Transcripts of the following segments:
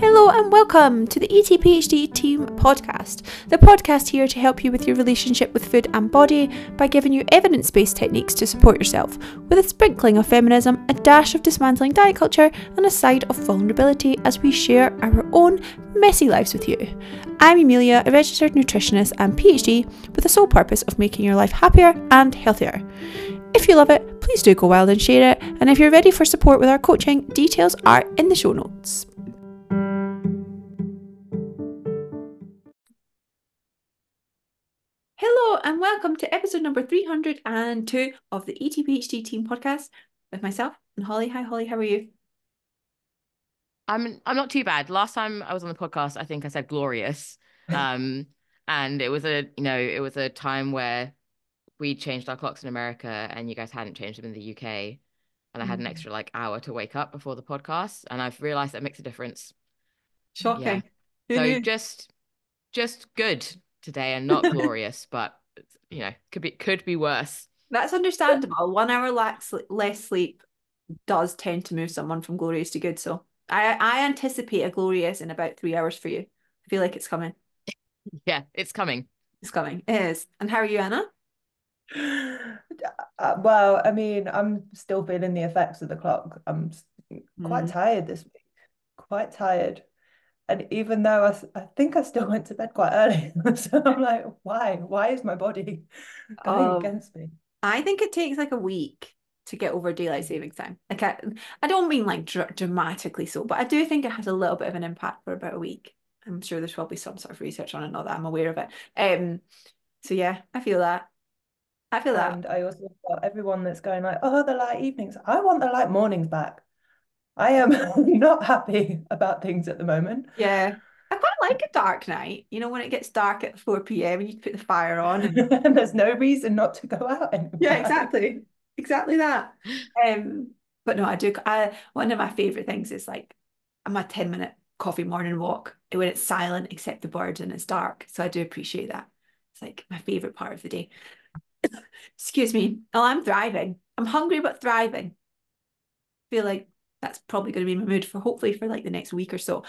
Hello and welcome to the ETPHD Team Podcast, the podcast here to help you with your relationship with food and body by giving you evidence-based techniques to support yourself, with a sprinkling of feminism, a dash of dismantling diet culture, and a side of vulnerability as we share our own messy lives with you. I'm Amelia, a registered nutritionist and PhD with the sole purpose of making your life happier and healthier. If you love it, please do go wild and share it, and if you're ready for support with our coaching, details are in the show notes. Hello and welcome to episode number 302 of the ETPHD Team Podcast with myself and Holly. Hi Holly, how are you? I'm not too bad. Last time I was on the podcast, I think I said glorious. And it was a time where we changed our clocks in America and you guys hadn't changed them in the UK. And I had an extra hour to wake up before the podcast, and I've realized that makes a difference. Yeah. Shocking. Who So knew? just good today and not glorious, but could be worse. That's understandable. 1 hour less sleep does tend to move someone from glorious to good. So I anticipate a glorious in about 3 hours for you. I feel like it's coming. Yeah, it's coming. It's coming. It is. And how are you, Anna? Well, I mean, I'm still feeling the effects of the clock. I'm quite tired this week, quite tired. And even though I think I still went to bed quite early, so I'm like, why? Why is my body going against me? I think it takes like a week to get over daylight savings time. Like I don't mean like dramatically so, but I do think it has a little bit of an impact for about a week. I'm sure there's probably some sort of research on it, not that I'm aware of it. So yeah, I feel that. And I also got everyone that's going like, oh, the light evenings. I want the light mornings back. I am not happy about things at the moment. Yeah. I quite like a dark night, when it gets dark at 4 p.m. and you put the fire on and there's no reason not to go out anymore. Yeah, exactly. Exactly that. But no, one of my favorite things is like my 10-minute coffee morning walk when it's silent except the birds and it's dark. So I do appreciate that. It's like my favorite part of the day. Excuse me. Oh, I'm thriving. I'm hungry but thriving. Feel like that's probably going to be my mood for hopefully for like the next week or so.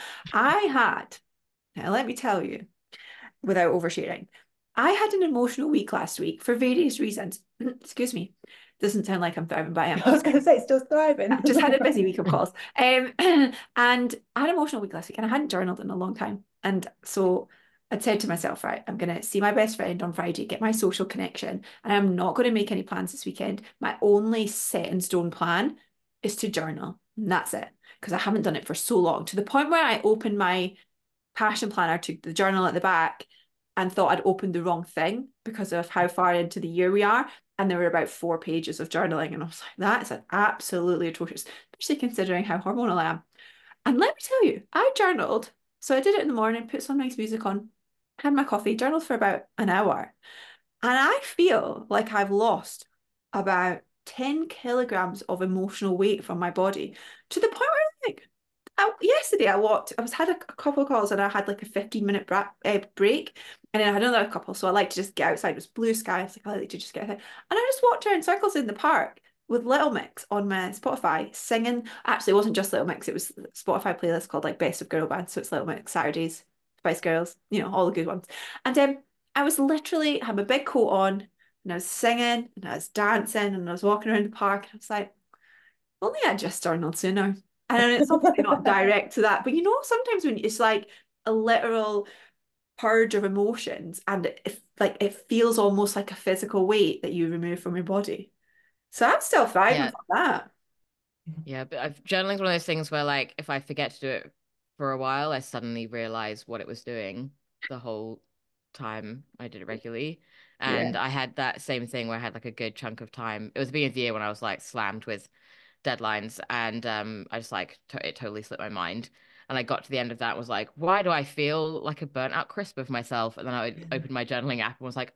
Now let me tell you, without oversharing, I had an emotional week last week for various reasons. Excuse me. Doesn't sound like I'm thriving, but I am. I was going to say, still thriving. I just had a busy week of calls. And I had an emotional week last week and I hadn't journaled in a long time. And so I'd said to myself, right, I'm going to see my best friend on Friday, get my social connection, and I'm not going to make any plans this weekend. My only set in stone plan is to journal. And that's it. Because I haven't done it for so long, to the point where I opened my passion planner to the journal at the back and thought I'd opened the wrong thing because of how far into the year we are. And there were about 4 pages of journaling. And I was like, that is absolutely atrocious, especially considering how hormonal I am. And let me tell you, I journaled. So I did it in the morning, put some nice music on, had my coffee, journaled for about an hour. And I feel like I've lost about 10 kilograms of emotional weight from my body, to the point where like yesterday I had a couple of calls and I had like a 15-minute break, and then I had another couple, so I like to just get outside. It was blue sky. I was like, I like to just get outside, and I just walked around circles in the park with Little Mix on my Spotify singing. Actually, it wasn't just Little Mix, it was a Spotify playlist called like Best of Girl Band, so it's Little Mix Saturdays, Spice Girls, all the good ones. And I was literally had my big coat on and I was singing and I was dancing and I was walking around the park, and I was like, only I just started sooner. And it's obviously not direct to that, but sometimes when it's like a literal purge of emotions, and it feels almost like a physical weight that you remove from your body. So I'm still thriving from that. Yeah, but journaling's one of those things where if I forget to do it for a while, I suddenly realize what it was doing the whole time I did it regularly. And I had that same thing where I had a good chunk of time. It was the beginning of the year when I was slammed with deadlines, and I just it totally slipped my mind. And I got to the end of that and was like, why do I feel like a burnt out crisp of myself? And then I opened my journaling app and was like,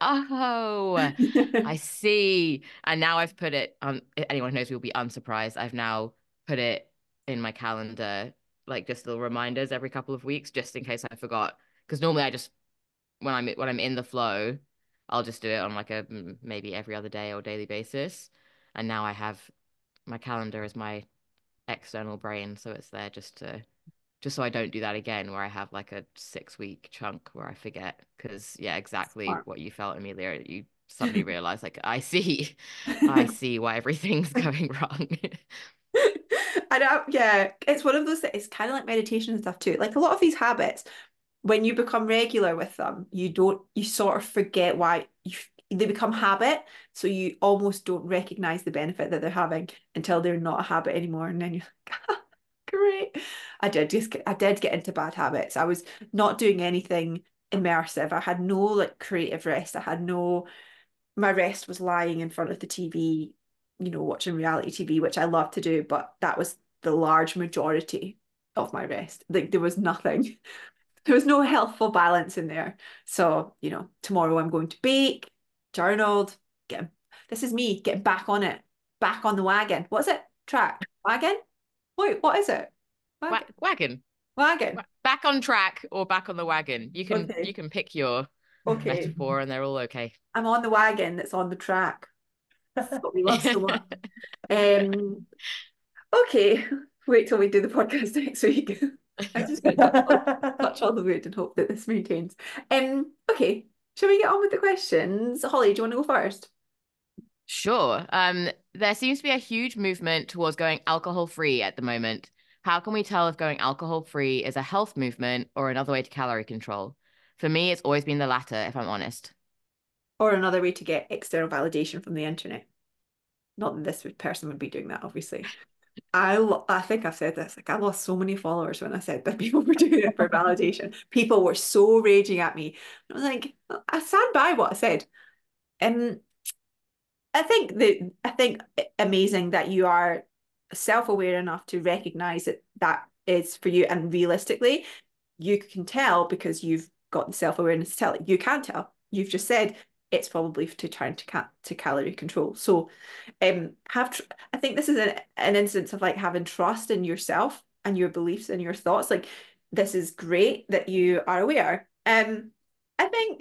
oh, I see. And now I've put it on, anyone who knows me will be unsurprised. I've now put it in my calendar, just little reminders every couple of weeks, just in case I forgot. Because normally I just, when I'm in the flow, I'll just do it on a maybe every other day or daily basis. And now I have my calendar as my external brain, so it's there just to just so I don't do that again, where I have like a 6 week chunk where I forget. Because yeah, exactly Smart. what you felt, Amelia. You suddenly realize, like, I see why everything's going wrong. I know, yeah, it's one of those things. It's kind of like meditation and stuff too. Like a lot of these habits, when you become regular with them, you sort of forget why they become habit. So you almost don't recognize the benefit that they're having until they're not a habit anymore. And then you're like, great. I did get into bad habits. I was not doing anything immersive. I had no like creative rest. My rest was lying in front of the TV, watching reality TV, which I love to do, but that was the large majority of my rest. Like there was nothing, there was no healthful balance in there. So, tomorrow I'm going to bake, journaled, get this is me getting back on it, back on the wagon. What's it? Track? Wagon? Wait, what is it? Wagon. Wagon. Wagon. Back on track or back on the wagon. You Okay. can pick your Okay. metaphor and they're all okay. I'm on the wagon that's on the track. That's what we love so much. Um, Okay, wait till we do the podcast next week. I'm just going to touch all the wood and hope that this maintains. Okay, shall we get on with the questions? Holly, do you want to go first? Sure. There seems to be a huge movement towards going alcohol free at the moment. How can we tell if going alcohol free is a health movement or another way to calorie control? For me, it's always been the latter, if I'm honest. Or another way to get external validation from the internet. Not that person would be doing that, obviously. I think I've said this. Like I lost so many followers when I said that people were doing it for validation. People were so raging at me. I was like, I stand by what I said. Um, I think amazing that you are self-aware enough to recognize that that is for you, and realistically, you can tell because you've got the self-awareness to tell it. You can tell. You've just said it's probably to try to calorie control. So, I think this is an instance of like having trust in yourself and your beliefs and your thoughts. Like this is great that you are aware. I think.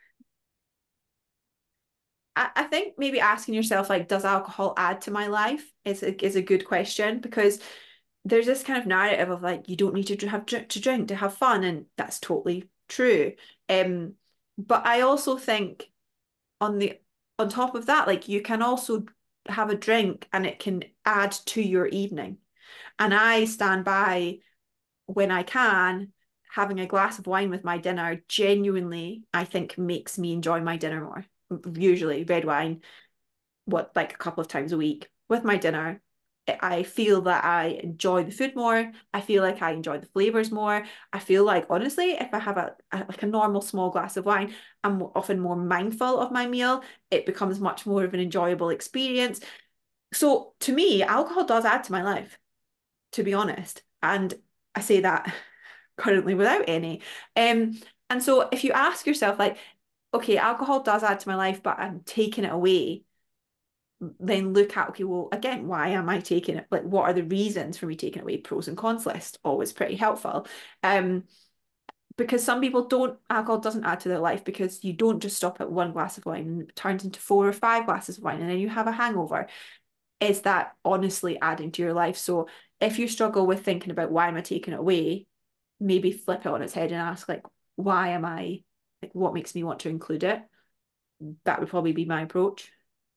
I think maybe asking yourself like, does alcohol add to my life is a good question, because there's this kind of narrative of like you don't need to have to drink to have fun, and that's totally true. Um, but I also think on the on top of that, like you can also have a drink and it can add to your evening. And I stand by when I can, having a glass of wine with my dinner genuinely, I think makes me enjoy my dinner more. Usually red wine, like a couple of times a week with my dinner. I feel that I enjoy the food more. I feel like I enjoy the flavors more. I feel like honestly, if I have like a normal small glass of wine, I'm often more mindful of my meal. It becomes much more of an enjoyable experience. So to me, alcohol does add to my life, to be honest. And I say that currently without any. And so if you ask yourself, like, okay, alcohol does add to my life, but I'm taking it away, then look at, okay, well, again, why am I taking it? Like, what are the reasons for me taking it away? Pros and cons list, always pretty helpful. Because some people don't, alcohol doesn't add to their life because you don't just stop at one glass of wine and it turns into 4 or 5 glasses of wine and then you have a hangover. Is that honestly adding to your life? So if you struggle with thinking about why am I taking it away, maybe flip it on its head and ask, like, why am I, like, what makes me want to include it? That would probably be my approach.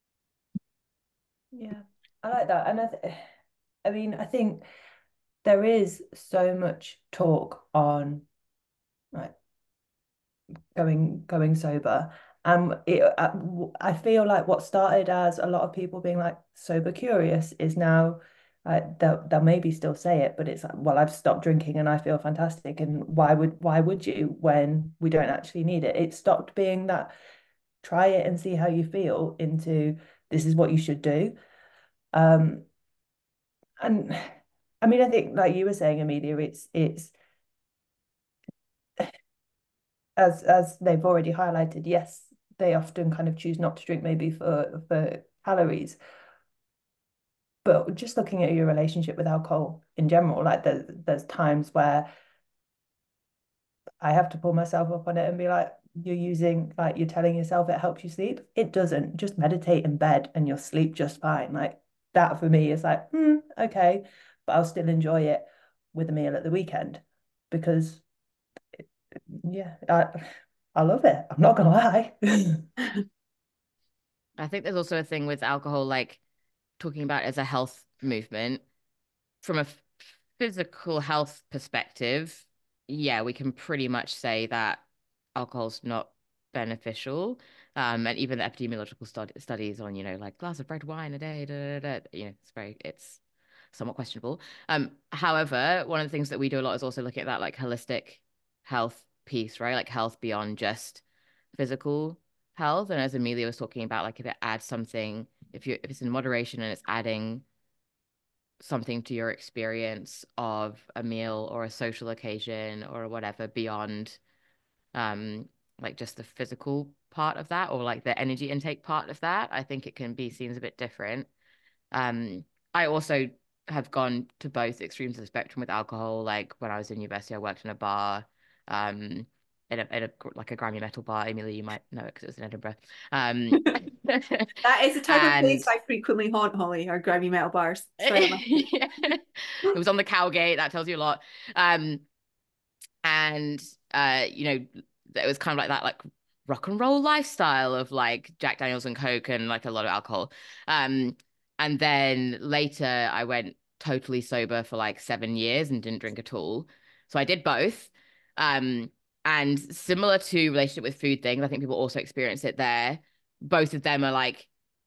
Yeah, I like that. And I mean, I think there is so much talk on like going sober. I feel like what started as a lot of people being like sober curious is now they'll maybe still say it, but it's like, well, I've stopped drinking and I feel fantastic. And why would you when we don't actually need it? It stopped being that try it and see how you feel into this is what you should do. Um, and I mean, I think like you were saying, Amelia, it's as they've already highlighted, yes, they often kind of choose not to drink maybe for calories. But just looking at your relationship with alcohol in general, like there's times where I have to pull myself up on it and be like, you're telling yourself it helps you sleep. It doesn't. Just meditate in bed and you'll sleep just fine. Like that for me is like, okay, but I'll still enjoy it with a meal at the weekend. because yeah, I love it. I'm not gonna lie. I think there's also a thing with alcohol, like talking about it as a health movement from a physical health perspective. Yeah, we can pretty much say that alcohol's not beneficial. And even the epidemiological studies on, like glass of red wine a day, it's somewhat questionable. However, one of the things that we do a lot is also look at that like holistic health piece, right? Like health beyond just physical health. And as Amelia was talking about, like if it adds something, if it's in moderation and it's adding something to your experience of a meal or a social occasion or whatever beyond um like just the physical part of that or like the energy intake part of that, I think it can be seen as a bit different. I also have gone to both extremes of the spectrum with alcohol. Like when I was in university, I worked in a bar, um, in a like a Grammy metal bar. Emilia, you might know it because it was in Edinburgh. That is the type of place And I frequently haunt, Holly, or grimy metal bars. It's very much. yeah. It was on the Cowgate. That tells you a lot. Um, and it was kind of like that, like rock and roll lifestyle of like Jack Daniels and Coke and like a lot of alcohol. And then later I went totally sober for like 7 years and didn't drink at all. So I did both. Um, and similar to relationship with food things, I think people also experience it there. Both of them are like,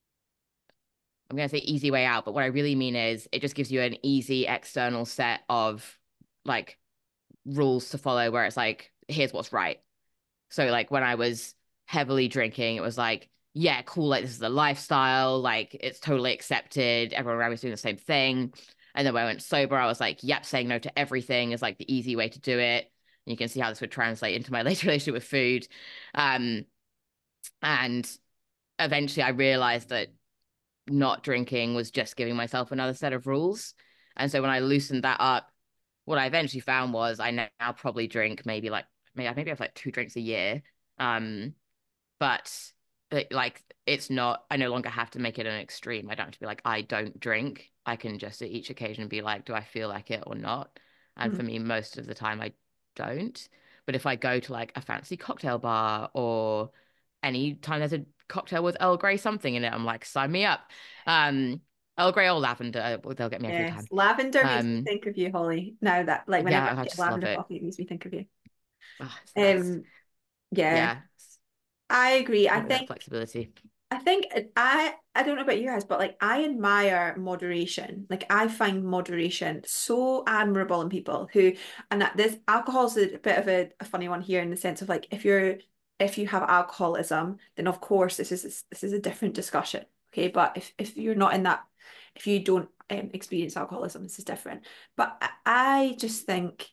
I'm going to say easy way out, but what I really mean is it just gives you an easy external set of like rules to follow where it's like, here's what's right. So like when I was heavily drinking, it was like, yeah, cool, like this is a lifestyle, like it's totally accepted. Everyone around me was doing the same thing. And then when I went sober, I was like, yep, saying no to everything is like the easy way to do it. And you can see how this would translate into my later relationship with food. Um, and eventually I realized that not drinking was just giving myself another set of rules. And so when I loosened that up, what I eventually found was I now probably drink maybe I have like 2 drinks a year. Um, but like it's not, I no longer have to make it an extreme. I don't have to be like, I don't drink. I can just at each occasion be like, do I feel like it or not? And for me, most of the time I don't. But if I go to like a fancy cocktail bar or any time there's a cocktail with Earl Grey something in it, I'm like, sign me up. Um, Earl Grey or lavender, they'll get me every Yes, time. lavender makes me think of you, Holly. Now that, like, whenever Yeah, I I get just love lavender it. coffee, it makes me think of you. Oh, it's the best. Um, yeah, Yeah, I agree. I give me that think flexibility. I think I don't know about you guys, but like I admire moderation. Like I find moderation so admirable in people who, and that this alcohol's a bit of a funny one here in the sense of like if you have alcoholism, then of course this is a different discussion. Okay, but if you're not in that, if you don't experience alcoholism, this is different. But I just think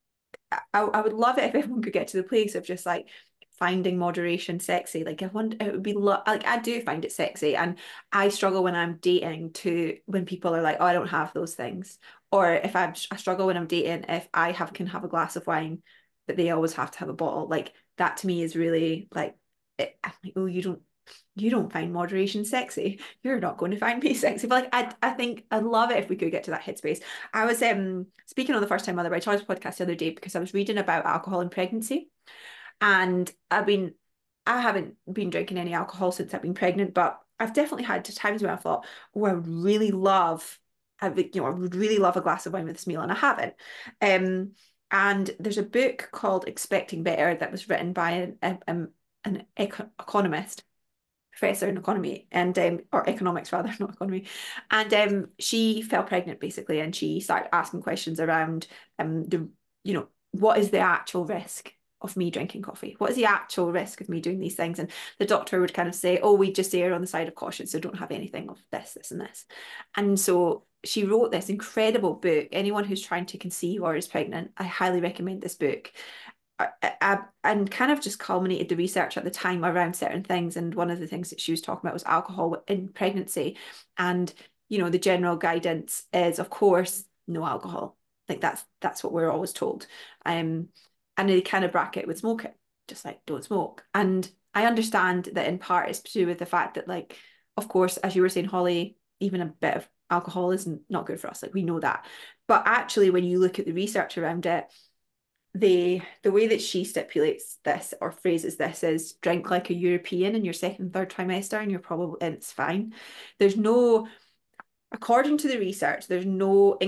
I would love it if everyone could get to the place of just like finding moderation sexy. Like I want it would be like I do find it sexy, and I struggle when I'm dating to when people are like, oh, I don't have those things, or if I struggle when I'm dating if I have can have a glass of wine, but they always have to have a bottle. Like that to me is really like I'm like, oh, you don't find moderation sexy. You're not going to find me sexy. But like I think I'd love it if we could get to that headspace. I was speaking on the First Time Mother by Choice podcast the other day because I was reading about alcohol and pregnancy. And I haven't been drinking any alcohol since I've been pregnant, but I've definitely had times where I thought, oh, I would really love a glass of wine with this meal, and I haven't. And there's a book called Expecting Better that was written by an economist, professor in economy and or economics rather, not economy. And she fell pregnant basically, and she started asking questions around the what is the actual risk of me drinking coffee? What is the actual risk of me doing these things? And the doctor would kind of say, oh, we just err on the side of caution, so don't have anything of this, and this. And so she wrote this incredible book. Anyone who's trying to conceive or is pregnant, I highly recommend this book. And kind of just culminated the research at the time around certain things. And one of the things that she was talking about was alcohol in pregnancy. And, the general guidance is, of course, no alcohol. Like that's what we're always told. And they kind of bracket with smoking, just like don't smoke. And I understand that in part it's to do with the fact that, like, of course, as you were saying, Holly, even a bit of alcohol is not good for us. Like we know that. But actually, when you look at the research around it, the way that she stipulates this or phrases this is drink like a European in your second and third trimester and it's fine. There's no, according to the research, there's no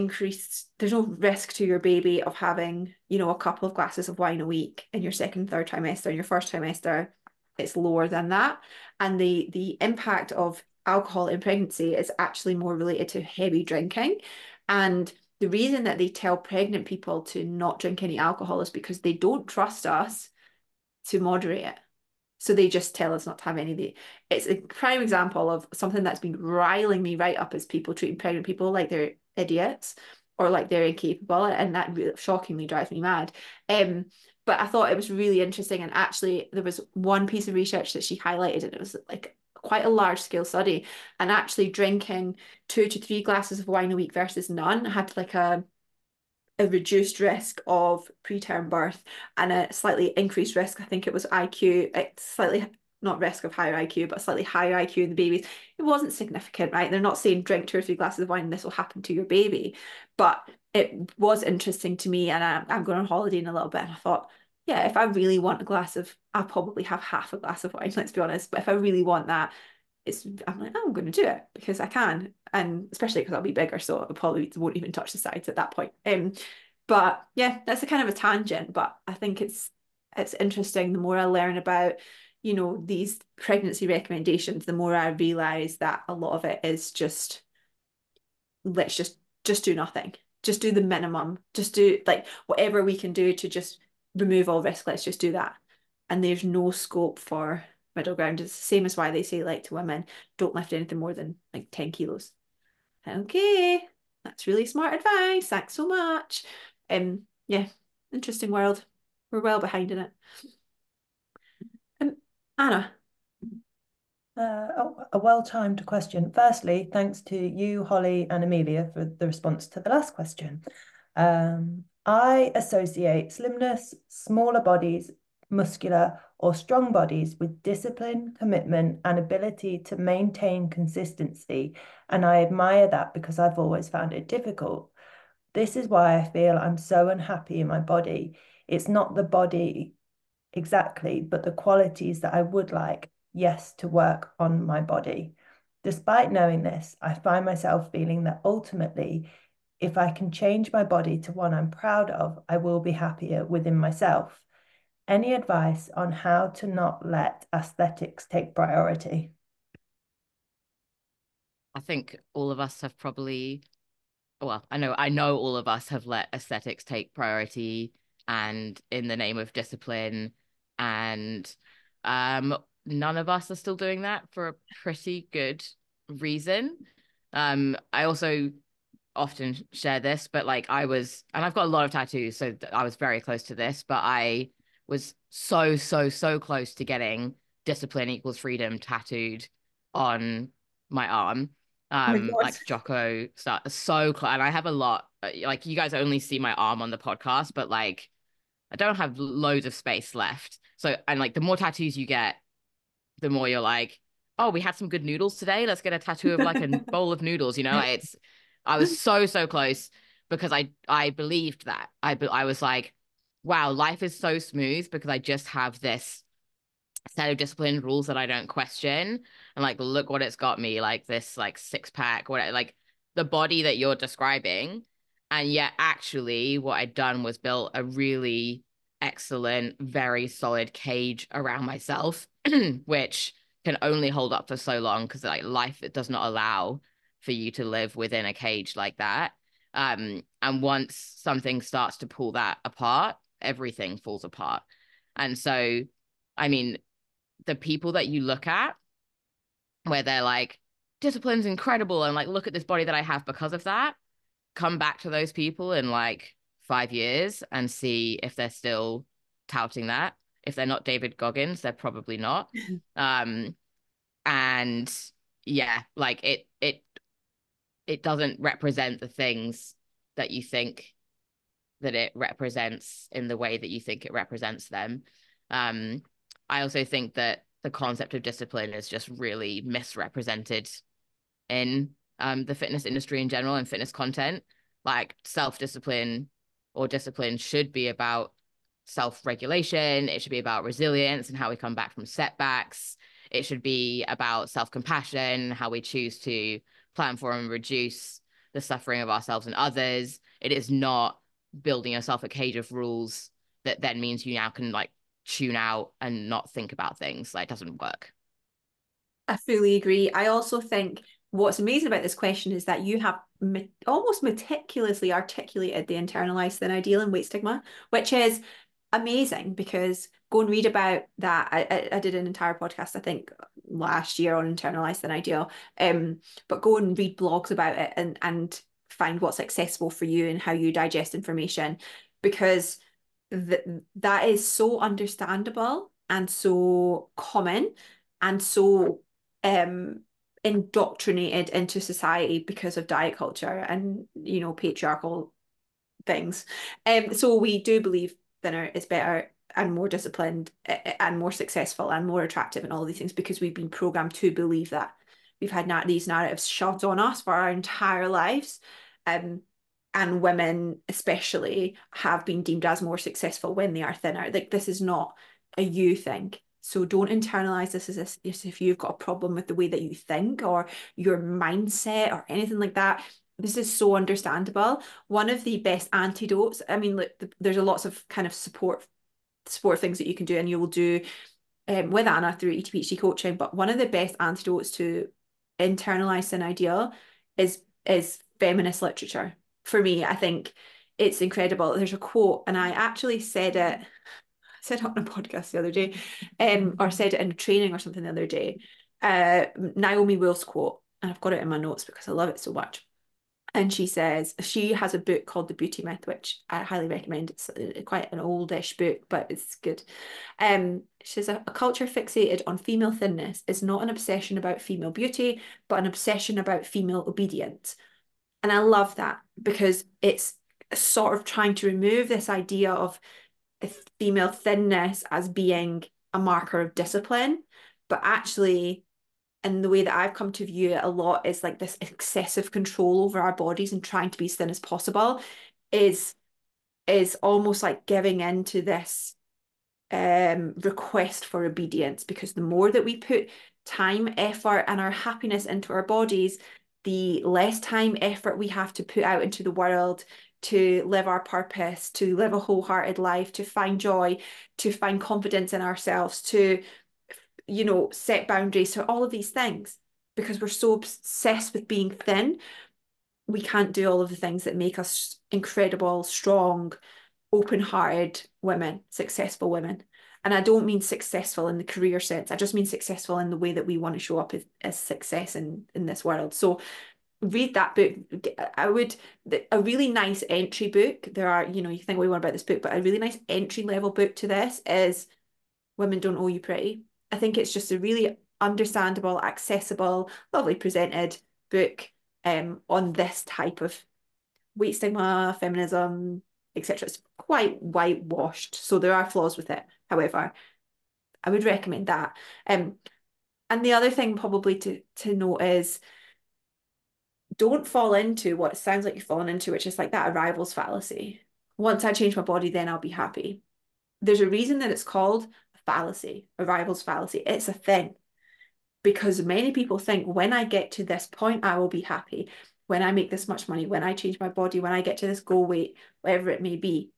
risk to your baby of having, a couple of glasses of wine a week in your second and third trimester. In your first trimester, it's lower than that. And the impact of alcohol in pregnancy is actually more related to heavy drinking. And the reason that they tell pregnant people to not drink any alcohol is because they don't trust us to moderate it. So they just tell us not to have any of the. It's a prime example of something that's been riling me right up, as people treating pregnant people like they're idiots or like they're incapable, and that really shockingly drives me mad. But I thought it was really interesting, and actually there was one piece of research that she highlighted, and it was like quite a large scale study, and actually drinking 2 to 3 glasses of wine a week versus none had like a reduced risk of preterm birth and a slightly increased risk. I think it was IQ, it's slightly not risk of higher IQ, but slightly higher IQ in the babies. It wasn't significant, right? They're not saying drink 2 or 3 glasses of wine and this will happen to your baby. But it was interesting to me, and I'm going on holiday in a little bit, and I thought, yeah, if I really want a glass of, I'll probably have half a glass of wine, let's be honest. But if I really want that, I'm like, oh, I'm going to do it because I can, and especially because I'll be bigger, so I probably won't even touch the sides at that point. But yeah, that's a kind of a tangent, but I think it's interesting. The more I learn about, these pregnancy recommendations, the more I realize that a lot of it is just, let's just do nothing, just do the minimum, just do like whatever we can do to just remove all risk. Let's just do that, and there's no scope for middle ground. It's the same as why they say, like, to women, don't lift anything more than like 10 kilos. Okay, that's really smart advice. Thanks so much. Yeah, interesting world. We're well behind in it. Anna. A well-timed question. Firstly, thanks to you, Holly, and Amelia for the response to the last question. I associate slimness, smaller bodies, muscular or strong bodies with discipline, commitment, and ability to maintain consistency. And I admire that because I've always found it difficult. This is why I feel I'm so unhappy in my body. It's not the body exactly, but the qualities that I would like, yes, to work on my body. Despite knowing this, I find myself feeling that ultimately, if I can change my body to one I'm proud of, I will be happier within myself. Any advice on how to not let aesthetics take priority? I think all of us have probably, well, I know all of us have let aesthetics take priority, and in the name of discipline, and none of us are still doing that for a pretty good reason. I also often share this, but like and I've got a lot of tattoos, so I was very close to this, but I was so close to getting discipline equals freedom tattooed on my arm. Oh my God. Like Jocko start so close, and I have a lot. Like, you guys only see my arm on the podcast, but like I don't have loads of space left. So, and like the more tattoos you get, the more you're like, oh, we had some good noodles today. Let's get a tattoo of like a bowl of noodles. Like I was so close because I believed that. I was like, wow, life is so smooth because I just have this set of disciplined rules that I don't question. And like, look what it's got me, like this like 6-pack, whatever, like the body that you're describing. And yet actually what I'd done was built a really excellent, very solid cage around myself, which can only hold up for so long because like life, it does not allow for you to live within a cage like that. And once something starts to pull that apart, everything falls apart. And so, I mean, the people that you look at where they're like, discipline's incredible, and like, look at this body that I have because of that, come back to those people in like 5 years and see if they're still touting that. If they're not David Goggins, they're probably not. And yeah, like it doesn't represent the things that you think that it represents in the way that you think it represents them. I also think that the concept of discipline is just really misrepresented in the fitness industry in general and fitness content. Like, self-discipline or discipline should be about self-regulation. It should be about resilience and how we come back from setbacks. It should be about self-compassion, how we choose to plan for and reduce the suffering of ourselves and others. It is not building yourself a cage of rules that then means you now can like tune out and not think about things. Like, it doesn't work. I fully agree. I also think what's amazing about this question is that you have almost meticulously articulated the internalized thin ideal and weight stigma, which is amazing, because go and read about that. I did an entire podcast, I think, last year on internalized thin ideal. But go and read blogs about it and find what's accessible for you and how you digest information, because that is so understandable and so common and so indoctrinated into society because of diet culture and, you know, patriarchal things. So we do believe thinner is better and more disciplined and more successful and more attractive and all these things, because we've been programmed to believe that. We've had these narratives shoved on us for our entire lives. And women especially have been deemed as more successful when they are thinner. Like, this is not a you thing. So don't internalize this as if you've got a problem with the way that you think or your mindset or anything like that. This is so understandable. One of the best antidotes, I mean, look, there's a lots of kind of support things that you can do, and you will do with Anna through ETPHD coaching. But one of the best antidotes to internalize an ideal is feminist literature. For me, I think it's incredible. There's a quote, and I actually said it on a podcast the other day, or said it in a training or something the other day. Naomi Wolf's quote, and I've got it in my notes because I love it so much. And she says, she has a book called The Beauty Myth, which I highly recommend. It's quite an oldish book, but it's good. She says, a culture fixated on female thinness is not an obsession about female beauty, but an obsession about female obedience. And I love that, because it's sort of trying to remove this idea of female thinness as being a marker of discipline, but actually, and the way that I've come to view it a lot is like this excessive control over our bodies and trying to be as thin as possible is almost like giving into this request for obedience, because the more that we put time, effort, and our happiness into our bodies, the less time, effort we have to put out into the world to live our purpose, to live a wholehearted life, to find joy, to find confidence in ourselves, to, you know, set boundaries, to all of these things. Because we're so obsessed with being thin, we can't do all of the things that make us incredible, strong, open-hearted women, successful women. And I don't mean successful in the career sense. I just mean successful in the way that we want to show up as success in this world. So read that book. A really nice entry book. There are, you know, you think way more about this book, but a really nice entry level book to this is Women Don't Owe You Pretty. I think it's just a really understandable, accessible, lovely presented book on this type of weight stigma, feminism, etc. It's quite whitewashed, so there are flaws with it. However, I would recommend that. And the other thing probably to note is, don't fall into what sounds like you're falling into, which is like that arrivals fallacy. Once I change my body, then I'll be happy. There's a reason that it's called a fallacy, arrivals fallacy. It's a thing, because many people think, when I get to this point, I will be happy. When I make this much money, when I change my body, when I get to this goal weight, whatever it may be.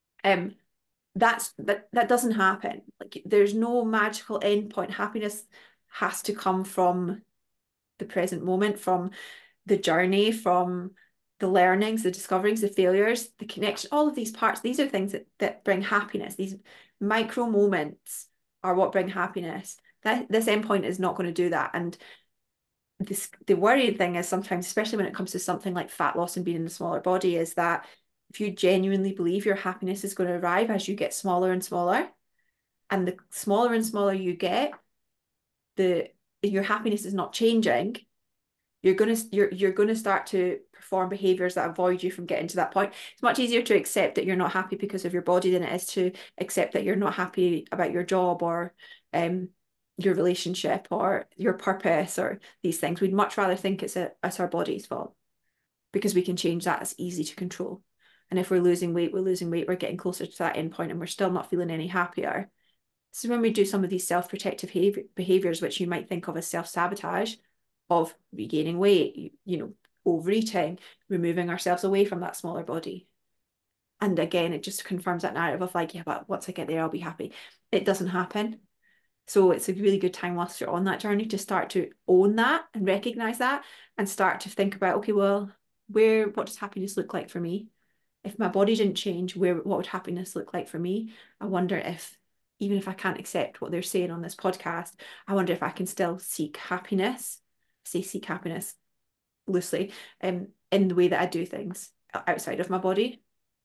That doesn't happen. Like, there's no magical end point. Happiness has to come from the present moment, from the journey, from the learnings, the discoveries, the failures, the connection, all of these parts. These are things that bring happiness. These micro moments are what bring happiness. This endpoint is not going to do that. And the worrying thing is sometimes, especially when it comes to something like fat loss and being in a smaller body, is that if you genuinely believe your happiness is going to arrive as you get smaller and smaller, and the smaller and smaller you get, your happiness is not changing, you're gonna start to perform behaviors that avoid you from getting to that point. It's much easier to accept that you're not happy because of your body than it is to accept that you're not happy about your job or your relationship or your purpose or these things. We'd much rather think it's our body's fault, because we can change that. It's easy to control. And if we're losing weight, we're getting closer to that end point and we're still not feeling any happier. So when we do some of these self-protective behaviors, which you might think of as self-sabotage, of regaining weight, overeating, removing ourselves away from that smaller body. And again, it just confirms that narrative of like, yeah, but once I get there, I'll be happy. It doesn't happen. So it's a really good time whilst you're on that journey to start to own that and recognize that and start to think about, okay, well, what does happiness look like for me? If my body didn't change, what would happiness look like for me? I wonder if, even if I can't accept what they're saying on this podcast, I wonder if I can still seek happiness, say seek happiness loosely, in the way that I do things outside of my body.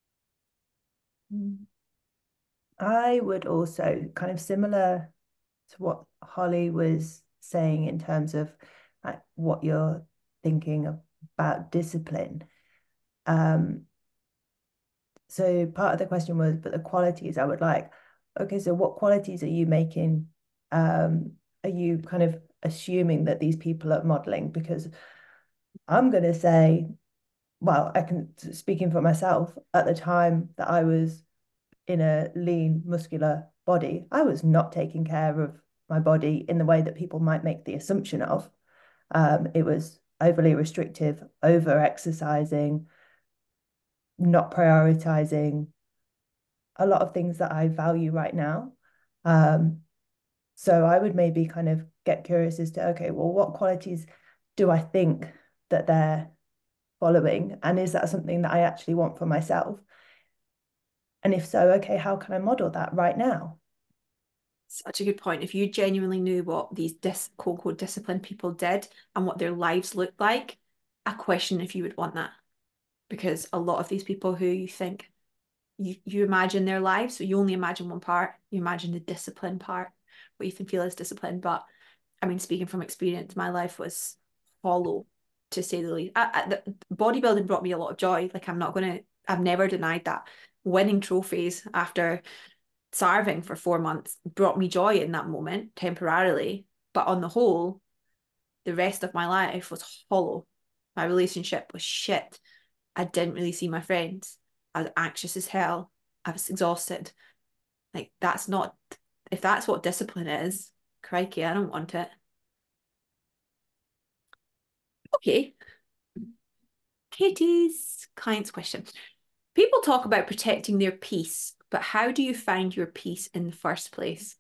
I would also, kind of similar to what Holly was saying in terms of like what you're thinking about discipline. So part of the question was, but the qualities I would like, okay, so what qualities are you making? Are you kind of assuming that these people are modeling? Because I'm going to say, well, speaking for myself, at the time that I was in a lean, muscular body, I was not taking care of my body in the way that people might make the assumption of. It was overly restrictive, over exercising, not prioritizing a lot of things that I value right now. So I would maybe kind of get curious as to, okay, well, what qualities do I think that they're following? And is that something that I actually want for myself? And if so, okay, how can I model that right now? Such a good point. If you genuinely knew what these quote unquote disciplined people did and what their lives looked like, I question if you would want that. Because a lot of these people who you think you imagine their lives, so you only imagine one part, you imagine the discipline part, what you can feel as discipline. But I mean, speaking from experience, my life was hollow, to say the least. The bodybuilding brought me a lot of joy. Like I've never denied that. Winning trophies after starving for 4 months brought me joy in that moment temporarily. But on the whole, the rest of my life was hollow. My relationship was shit. I didn't really see my friends. I was anxious as hell. I was exhausted. Like if that's what discipline is, crikey, I don't want it. Okay. Katie's client's question. People talk about protecting their peace, but how do you find your peace in the first place?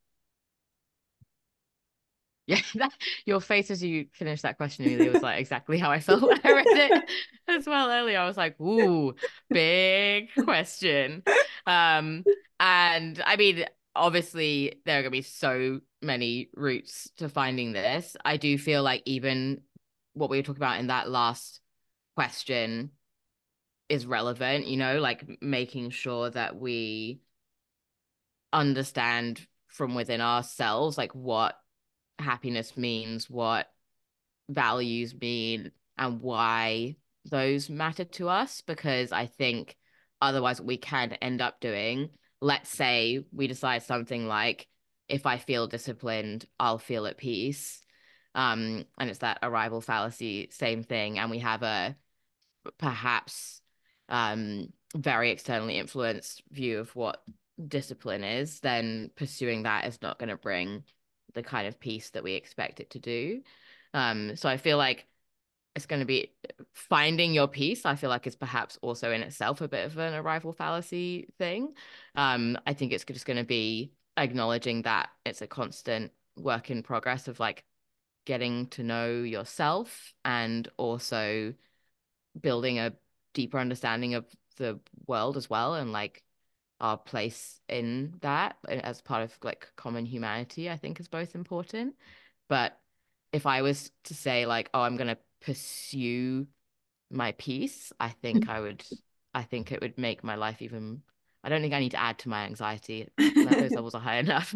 Yeah, your face as you finished that question, Amelia, was like exactly how I felt when I read it as well earlier. I was like, ooh, big question. And I mean, obviously there are gonna be so many routes to finding this. I do feel like even what we were talking about in that last question is relevant, like making sure that we understand from within ourselves like what happiness means, what values mean, and why those matter to us. Because I think otherwise, what we can end up doing, let's say we decide something like, if I feel disciplined, I'll feel at peace. And it's that arrival fallacy, same thing. And we have a perhaps very externally influenced view of what discipline is, then pursuing that is not going to bring the kind of peace that we expect it to do. So I feel like it's going to be finding your peace. I feel like is perhaps also in itself a bit of an arrival fallacy thing. I think it's just going to be acknowledging that it's a constant work in progress of like getting to know yourself and also building a deeper understanding of the world as well, and like our place in that as part of like common humanity, I think is both important. But if I was to say like, oh, I'm gonna pursue my peace, I think it would make my life even. I don't think I need to add to my anxiety. Those levels are high enough.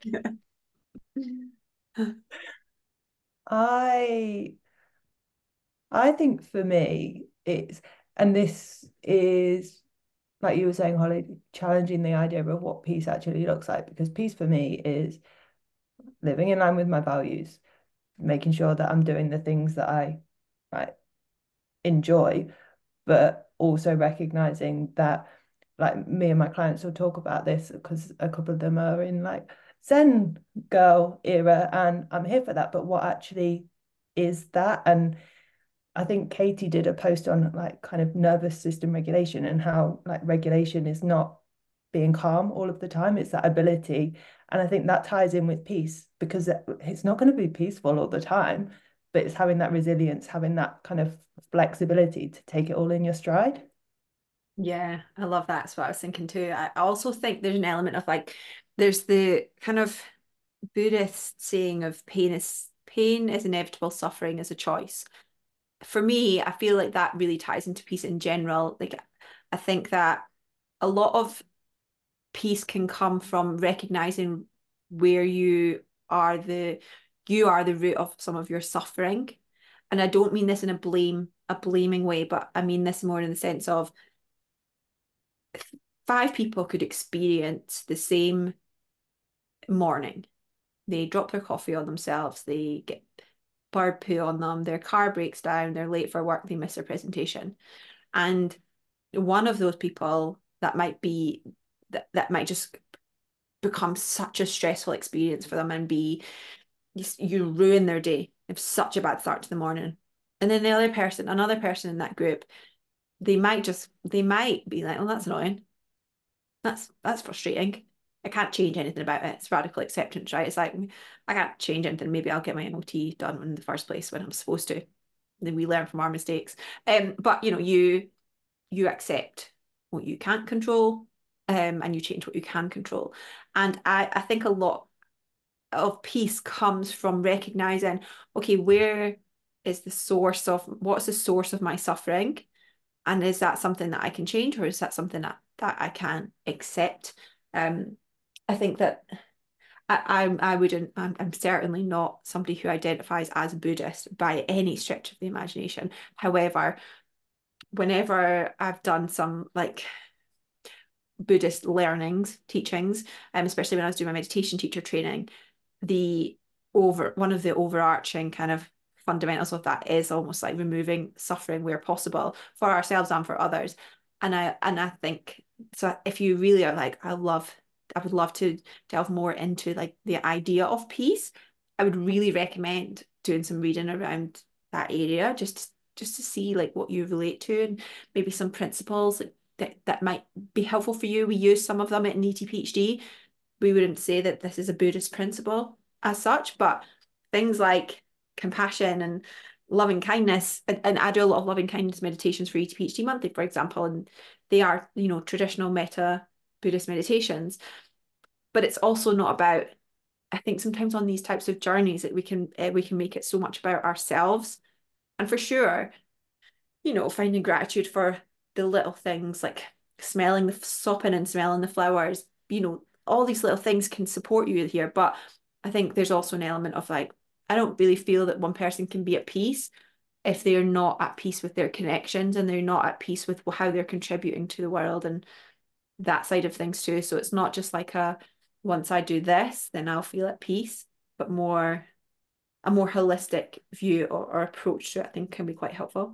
I I think for me it's, and this is like you were saying, Holly, challenging the idea of what peace actually looks like, because peace for me is living in line with my values, making sure that I'm doing the things that I enjoy, but also recognizing that, like, me and my clients will talk about this because a couple of them are in like Zen girl era, and I'm here for that. But what actually is that? And I think Katie did a post on like kind of nervous system regulation, and how like regulation is not being calm all of the time, it's that ability. And I think that ties in with peace, because it's not going to be peaceful all the time, but it's having that resilience, having that kind of flexibility to take it all in your stride. Yeah, I love that. That's what I was thinking too. I also think there's an element of like, there's the kind of Buddhist saying of pain is inevitable, suffering is a choice. For me, I feel like that really ties into peace in general. Like, I think that a lot of peace can come from recognizing where you are the root of some of your suffering. And I don't mean this in a blaming way, but I mean this more in the sense of five people could experience the same morning. They drop their coffee on themselves, they get bird poo on them, their car breaks down, they're late for work, they miss their presentation. And one of those people that might just become such a stressful experience for them and be you ruin their day. They have such a bad start to the morning. And then another person in that group, they might be like, oh, that's annoying. That's frustrating. I can't change anything about it. It's radical acceptance, right? It's like I can't change anything. Maybe I'll get my MOT done in the first place when I'm supposed to. Then we learn from our mistakes. But you accept what you can't control, and you change what you can control. And I think a lot of peace comes from recognizing, okay, what's the source of my suffering? And is that something that I can change, or is that something that I can accept? I think that I wouldn't, I'm certainly not somebody who identifies as a Buddhist by any stretch of the imagination. However, whenever I've done some like Buddhist teachings, especially when I was doing my meditation teacher training, one of the overarching kind of fundamentals of that is almost like removing suffering where possible for ourselves and for others. And I think so. If you really are like, I would love to delve more into like the idea of peace. I would really recommend doing some reading around that area, just to see like what you relate to, and maybe some principles that might be helpful for you. We use some of them at ETPHD. We wouldn't say that this is a Buddhist principle as such, but things like compassion and loving kindness, and I do a lot of loving kindness meditations for ETPHD monthly, for example, and they are, traditional metta Buddhist meditations. But it's also not about, I think sometimes on these types of journeys that we can make it so much about ourselves. And for sure, finding gratitude for the little things like sopping and smelling the flowers, all these little things can support you here. But I think there's also an element of like, I don't really feel that one person can be at peace if they're not at peace with their connections, and they're not at peace with how they're contributing to the world and that side of things too. So it's not just like once I do this, then I'll feel at peace, but a more holistic view or approach to it, I think can be quite helpful.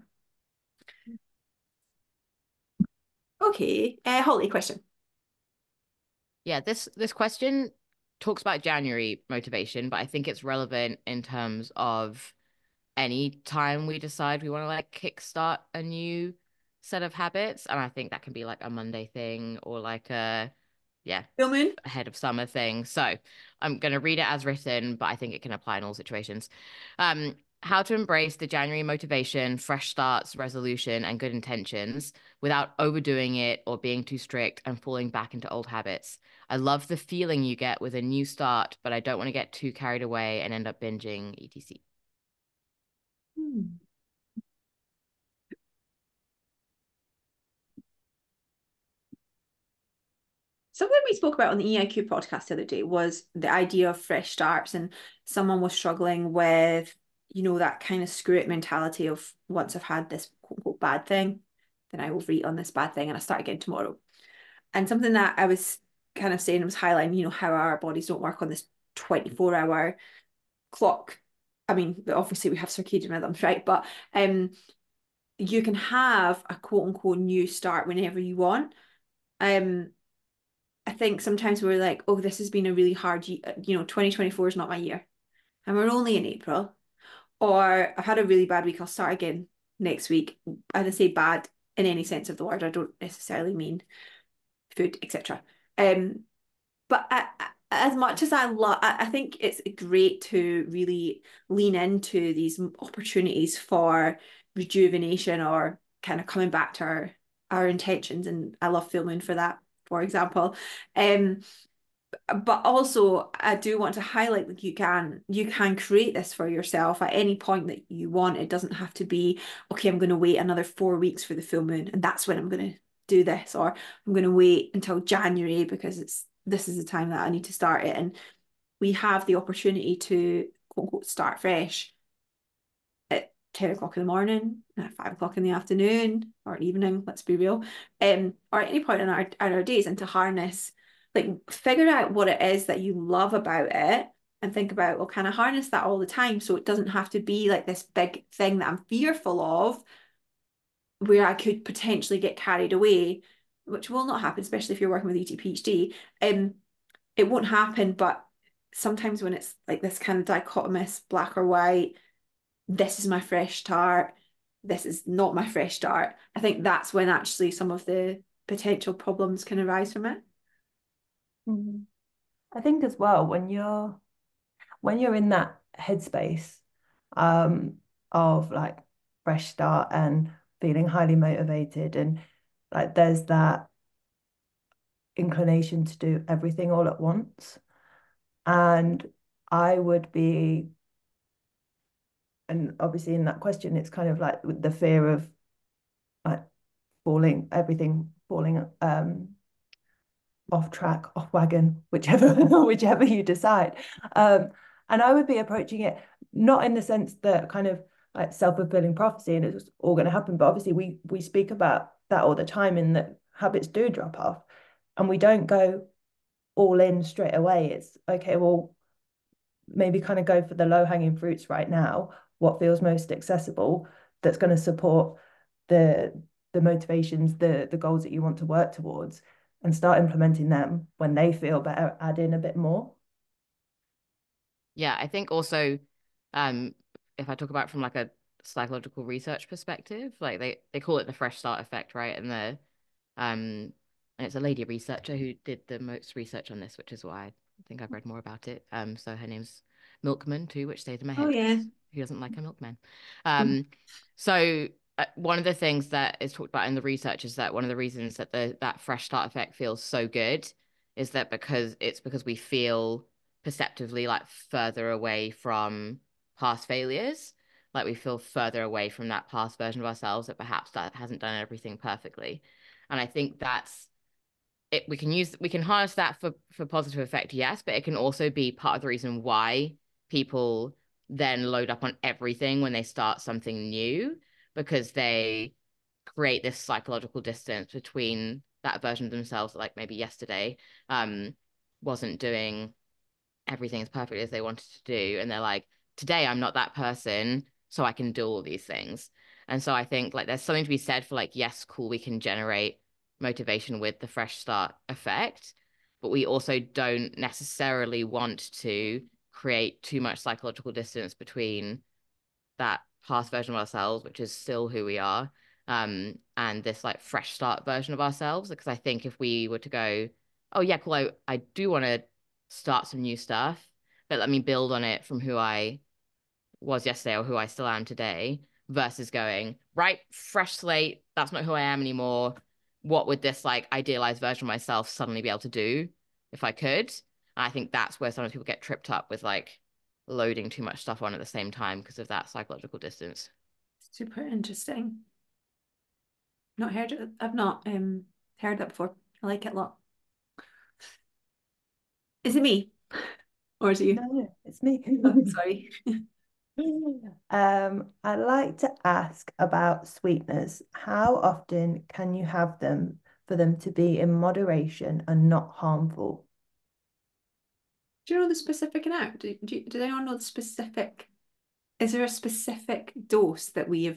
Okay, Holly, question. Yeah, this question talks about January motivation, but I think it's relevant in terms of any time we decide we want to like kickstart a new set of habits. And I think that can be like a Monday thing, or like Full moon. ahead of summer thing. So I'm going to read it as written, but I think it can apply in all situations. How to embrace the January motivation, fresh starts, resolution, and good intentions without overdoing it or being too strict and falling back into old habits. I love the feeling you get with a new start, but I don't want to get too carried away and end up binging, etc. Something we spoke about on the EIQ podcast the other day was the idea of fresh starts, and someone was struggling with, that kind of screw it mentality of, once I've had this quote unquote bad thing, then I overeat on this bad thing and I start again tomorrow. And something that I was kind of saying was highlighting, how our bodies don't work on this 24-hour clock. I mean, obviously we have circadian rhythms, right? But you can have a quote unquote new start whenever you want. I think sometimes we're like, oh, this has been a really hard year. 2024 is not my year. And we're only in April. Or I've had a really bad week. I'll start again next week. And I say bad in any sense of the word. I don't necessarily mean food, etc. But as much as I think it's great to really lean into these opportunities for rejuvenation or kind of coming back to our intentions. And I love full moon for that, for example. Um, but also I do want to highlight that you can create this for yourself at any point that you want. It doesn't have to be, okay, I'm going to wait another 4 weeks for the full moon and that's when I'm going to do this, or I'm going to wait until January because this is the time that I need to start it. And we have the opportunity to quote unquote start fresh at 10 o'clock in the morning, at 5 o'clock in the afternoon, or evening, let's be real, or at any point in our days, and to harness, like, figure out what it is that you love about it and think about, well, can I harness that all the time so it doesn't have to be like this big thing that I'm fearful of, where I could potentially get carried away, which will not happen, especially if you're working with ETPHD. It won't happen, but sometimes when it's like this kind of dichotomous black or white, this is my fresh start, this is not my fresh start, I think that's when actually some of the potential problems can arise from it. Mhm. I think as well when you're in that headspace of like fresh start and feeling highly motivated, and like there's that inclination to do everything all at once. And I would be, and obviously in that question, it's kind of like the fear of like everything falling off track, off wagon, whichever whichever you decide. And I would be approaching it not in the sense that kind of like self-fulfilling prophecy and it's all going to happen, but obviously we speak about that all the time, in that habits do drop off and we don't go all in straight away. It's okay, well, maybe kind of go for the low-hanging fruits right now, what feels most accessible, that's going to support the motivations, the goals that you want to work towards, and start implementing them when they feel better, add in a bit more. Yeah, I think also, um, if I talk about from like a psychological research perspective, like they call it the fresh start effect, right? And it's a lady researcher who did the most research on this, which is why I think I've read more about it. So her name's Milkman too, which stays in my Oh head yeah. because who doesn't like a milkman? So one of the things that is talked about in the research is that one of the reasons that that fresh start effect feels so good is that because we feel perceptively like further away from past failures, like we feel further away from that past version of ourselves that perhaps that hasn't done everything perfectly. And I think that's it. We can harness that for positive effect, yes, but it can also be part of the reason why people then load up on everything when they start something new, because they create this psychological distance between that version of themselves that, like, maybe yesterday wasn't doing everything as perfectly as they wanted to do, and they're like, today I'm not that person, so I can do all these things. And so I think like there's something to be said for like, yes, cool, we can generate motivation with the fresh start effect, but we also don't necessarily want to create too much psychological distance between that past version of ourselves, which is still who we are, and this like fresh start version of ourselves. Because I think if we were to go, oh yeah, cool, I do want to start some new stuff, but let me build on it from who I was yesterday or who I still am today, versus going, right, fresh slate, that's not who I am anymore. What would this like idealized version of myself suddenly be able to do if I could? And I think that's where sometimes people get tripped up with like loading too much stuff on at the same time because of that psychological distance. Super interesting. Not heard it. I've not heard that before. I like it a lot. Is it me? Or is it you? No, it's me. Oh, sorry. I'd like to ask about sweeteners. How often can you have them for them to be in moderation and not harmful? Do you know the specific amount? Does anyone know the specific? Is there a specific dose that we have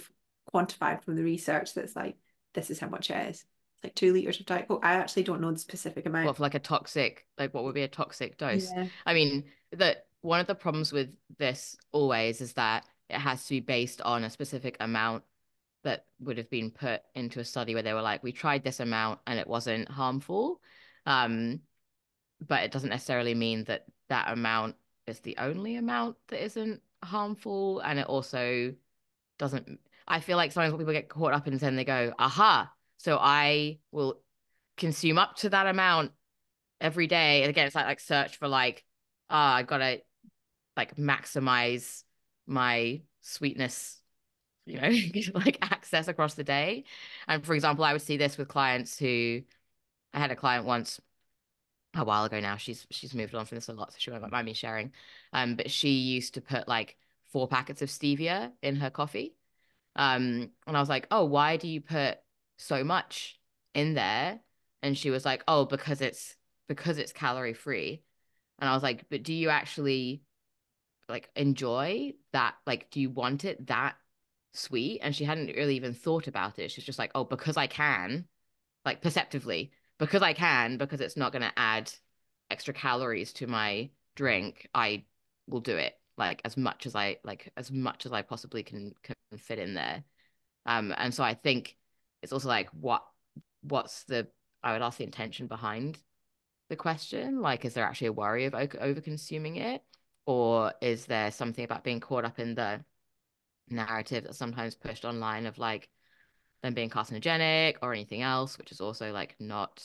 quantified from the research that's like, this is how much it is. It's like 2 liters of Diet Coke. I actually don't know the specific amount. What for like a toxic, like what would be a toxic dose? Yeah. I mean, one of the problems with this always is that it has to be based on a specific amount that would have been put into a study where they were like, we tried this amount and it wasn't harmful. But it doesn't necessarily mean that that amount is the only amount that isn't harmful. And it also doesn't, I feel like sometimes what people get caught up in is then they go, aha, so I will consume up to that amount every day. And again, it's like search for like, I gotta like maximize my sweetness, you know, like access across the day. And for example, I would see this with clients who I had a client once a while ago now. She's moved on from this a lot, so she won't mind me sharing. But she used to put like 4 packets of stevia in her coffee. And I was like, oh, why do you put so much in there? And she was like, oh, because it's calorie free. And I was like, but do you actually like enjoy that? Like, do you want it that sweet? And she hadn't really even thought about it. She's just like, oh, because I can, like perceptively, because it's not going to add extra calories to my drink, I will do it like as much as I possibly can fit in there. And so I think it's also like what's the I would ask the intention behind the question. Like, is there actually a worry of over consuming it? Or is there something about being caught up in the narrative that's sometimes pushed online of like them being carcinogenic or anything else, which is also like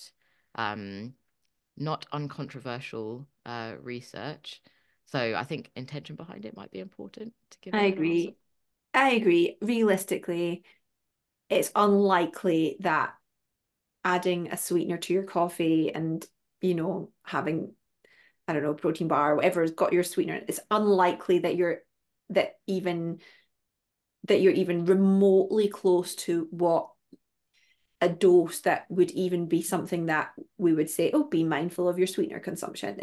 not uncontroversial research. So I think intention behind it might be important to give I a good answer. agree. I agree. Realistically, it's unlikely that adding a sweetener to your coffee and, having, I don't know, protein bar or whatever has got your sweetener, it's unlikely that even that you're even remotely close to what a dose that would even be something that we would say, oh, be mindful of your sweetener consumption.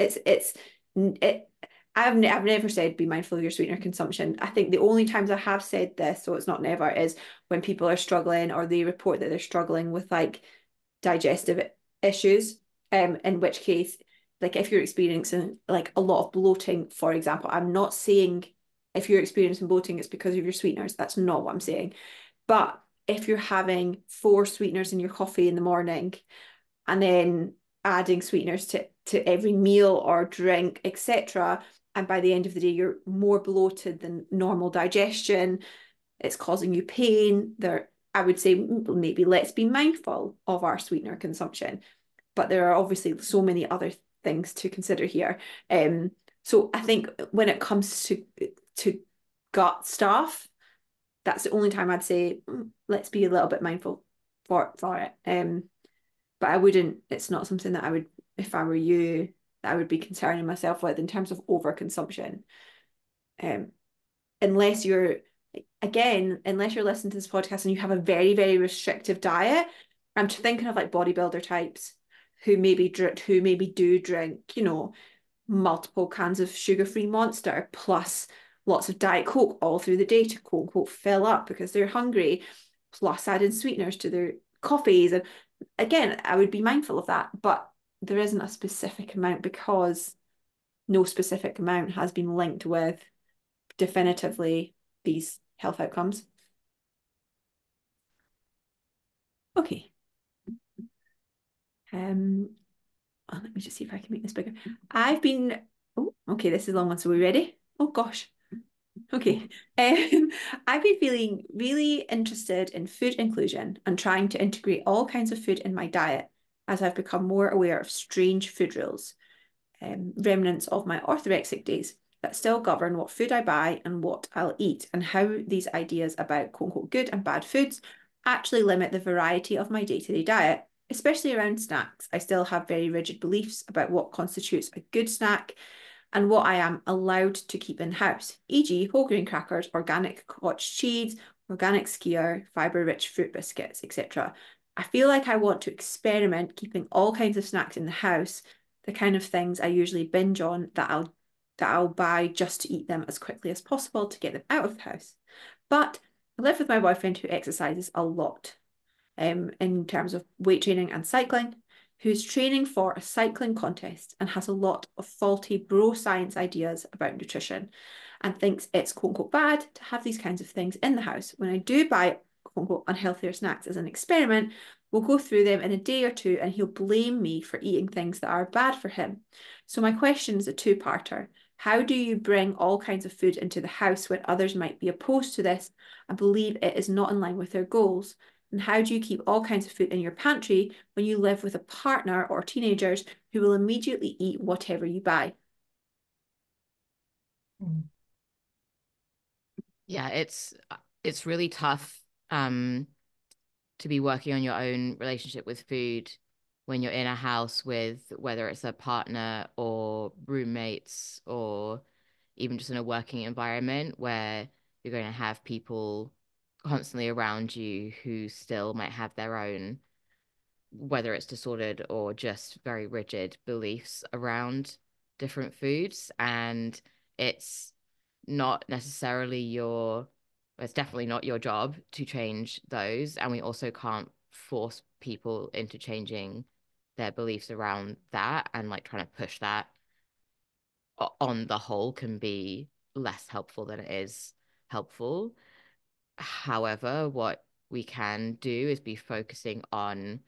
I've never said be mindful of your sweetener consumption. I think the only times I have said this, so it's not never, is when people are struggling or they report that they're struggling with like digestive issues. In which case, like if you're experiencing like a lot of bloating, for example, I'm not saying if you're experiencing bloating, it's because of your sweeteners. That's not what I'm saying. But if you're having 4 sweeteners in your coffee in the morning and then adding sweeteners to every meal or drink, etc., and by the end of the day you're more bloated than normal digestion, it's causing you pain. I would say maybe let's be mindful of our sweetener consumption. But there are obviously so many other things to consider here. So I think when it comes to gut stuff, that's the only time I'd say let's be a little bit mindful for it. But I wouldn't. It's not something that I would, if I were you, that I would be concerning myself with in terms of overconsumption. Um, unless you're unless you're listening to this podcast and you have a very, very restrictive diet. I'm thinking of like bodybuilder types who maybe do drink, multiple cans of sugar-free Monster plus lots of Diet Coke all through the day to quote unquote fill up because they're hungry, plus adding sweeteners to their coffees. And again, I would be mindful of that, but there isn't a specific amount because no specific amount has been linked with definitively these health outcomes. Okay. Let me just see if I can make this bigger. Okay, this is a long one, so we ready? Oh gosh. Okay. I've been feeling really interested in food inclusion and trying to integrate all kinds of food in my diet as I've become more aware of strange food rules, remnants of my orthorexic days that still govern what food I buy and what I'll eat, and how these ideas about quote unquote good and bad foods actually limit the variety of my day-to-day diet, especially around snacks. I still have very rigid beliefs about what constitutes a good snack and what I am allowed to keep in-house, e.g. whole grain crackers, organic cottage cheese, organic skyr, fibre-rich fruit biscuits, etc. I feel like I want to experiment keeping all kinds of snacks in the house, the kind of things I usually binge on that I'll buy just to eat them as quickly as possible to get them out of the house. But I live with my boyfriend who exercises a lot in terms of weight training and cycling, who's training for a cycling contest and has a lot of faulty bro science ideas about nutrition and thinks it's quote unquote bad to have these kinds of things in the house. When I do buy quote unquote unhealthier snacks as an experiment, we'll go through them in a day or two and he'll blame me for eating things that are bad for him. So my question is a two-parter. How do you bring all kinds of food into the house when others might be opposed to this and believe it is not in line with their goals? And how do you keep all kinds of food in your pantry when you live with a partner or teenagers who will immediately eat whatever you buy? Yeah, it's really tough to be working on your own relationship with food when you're in a house with whether it's a partner or roommates or even just in a working environment where you're going to have people constantly around you who still might have their own, whether it's disordered or just very rigid beliefs around different foods. And it's not necessarily it's definitely not your job to change those. And we also can't force people into changing their beliefs around that, and like trying to push that on the whole can be less helpful than it is helpful. However, what we can do is be focusing on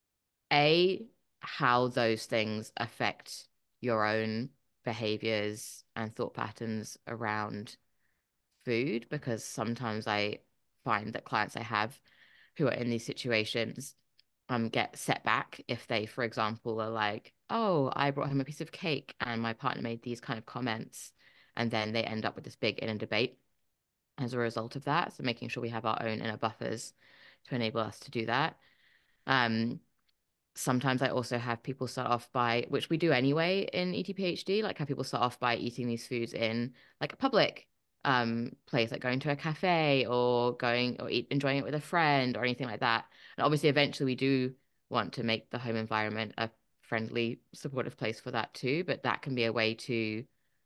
how those things affect your own behaviors and thought patterns around food, because sometimes I find that clients I have who are in these situations get set back if they, for example, are like, oh, I brought home a piece of cake and my partner made these kind of comments, and then they end up with this big inner debate as a result of that. So making sure we have our own inner buffers to enable us to do that. Sometimes I also have people start off by, which we do anyway in ETPHD, like have people start off by eating these foods in like a public place, like going to a cafe or enjoying it with a friend or anything like that. And obviously eventually we do want to make the home environment a friendly, supportive place for that too, but that can be a way to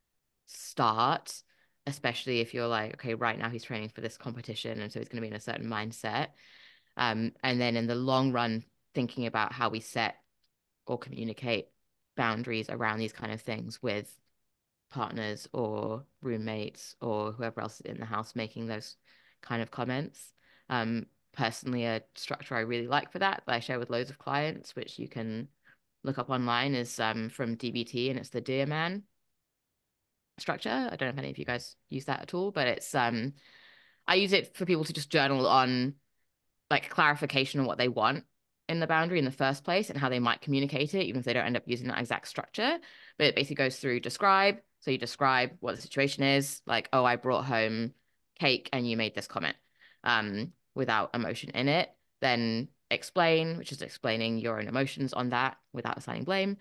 start, especially if you're like, okay, right now he's training for this competition and so he's going to be in a certain mindset. And then in the long run, thinking about how we set or communicate boundaries around these kind of things with partners or roommates or whoever else is in the house making those kind of comments. Personally, a structure I really like for that I share with loads of clients, which you can look up online, is from DBT, and it's the Dear Man structure. I don't know if any of you guys use that at all, but it's I use it for people to just journal on like clarification on what they want in the boundary in the first place and how they might communicate it, even if they don't end up using that exact structure. But it basically goes through describe. So you describe what the situation is, like, oh, I brought home cake and you made this comment, without emotion in it. Then explain, which is explaining your own emotions on that without assigning blame.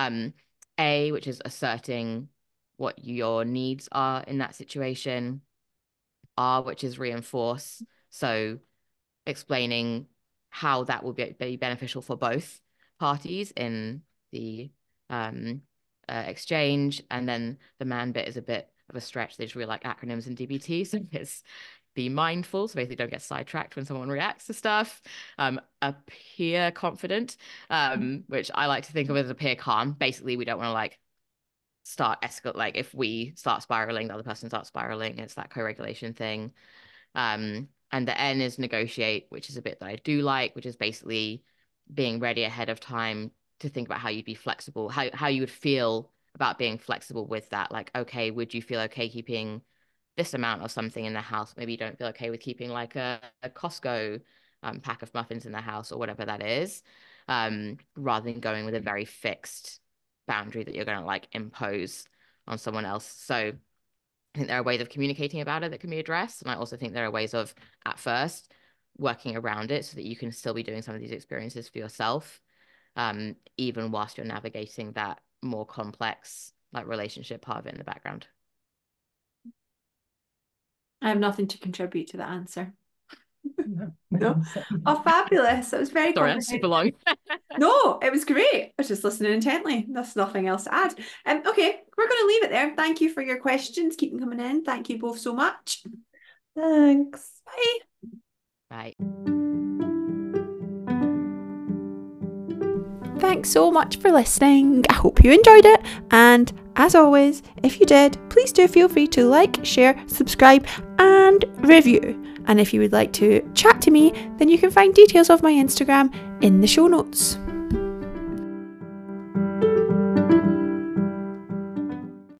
Which is asserting what your needs are in that situation. Which is reinforce. So explaining how that will be beneficial for both parties in the exchange. And then the man bit is a bit of a stretch. They just really like acronyms and DBT. So it's be mindful. So basically don't get sidetracked when someone reacts to stuff. Appear confident, which I like to think of as appear calm. Basically, we don't want to like start escalate. Like if we start spiraling, the other person starts spiraling. It's that co-regulation thing. And the N is negotiate, which is a bit that I do like, which is basically being ready ahead of time to think about how you'd be flexible, how you would feel about being flexible with that. Like, okay, would you feel okay keeping this amount of something in the house? Maybe you don't feel okay with keeping like a Costco pack of muffins in the house or whatever that is, rather than going with a very fixed boundary that you're going to like impose on someone else. So I think there are ways of communicating about it that can be addressed. And I also think there are ways of, at first, working around it so that you can still be doing some of these experiences for yourself, even whilst you're navigating that more complex like relationship part of it in the background. I have nothing to contribute to the answer. No. No. Oh, fabulous. It was very Sorry, that's super long. No, it was great. I was just listening intently. There's nothing else to add. Okay, we're going to leave it there. Thank you for your questions. Keep them coming in. Thank you both so much. Thanks. Bye. Bye. Thanks so much for listening. I hope you enjoyed it. And as always, if you did, please do feel free to like, share, subscribe, and review. And if you would like to chat to me, then you can find details of my Instagram in the show notes.